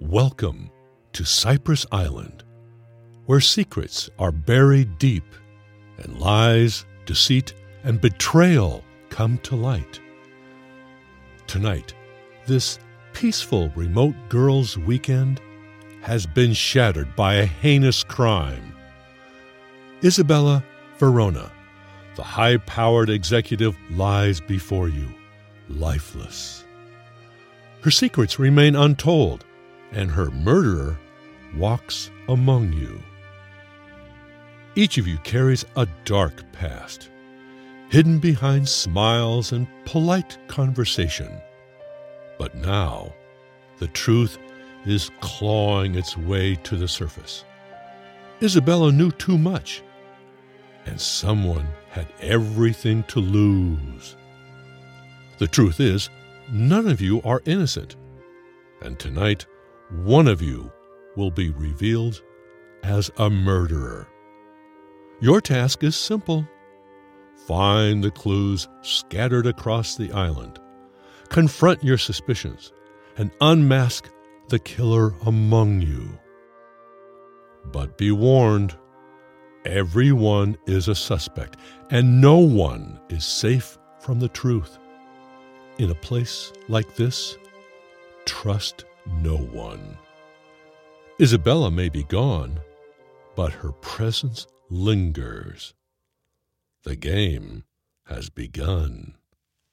Welcome to Cypress Island, where secrets are buried deep and lies, deceit, and betrayal come to light. Tonight, this peaceful remote girls' weekend has been shattered by a heinous crime. Isabella Verona, the high-powered executive, lies before you, lifeless. Her secrets remain untold, and her murderer walks among you. Each of you carries a dark past, hidden behind smiles and polite conversation. But now, the truth is clawing its way to the surface. Isabella knew too much, and someone had everything to lose. The truth is, none of you are innocent, and tonight, one of you will be revealed as a murderer. Your task is simple. Find the clues scattered across the island, confront your suspicions, and unmask the killer among you. But be warned, everyone is a suspect, and no one is safe from the truth. In a place like this, trust no one. Isabella may be gone, but her presence lingers. The game has begun.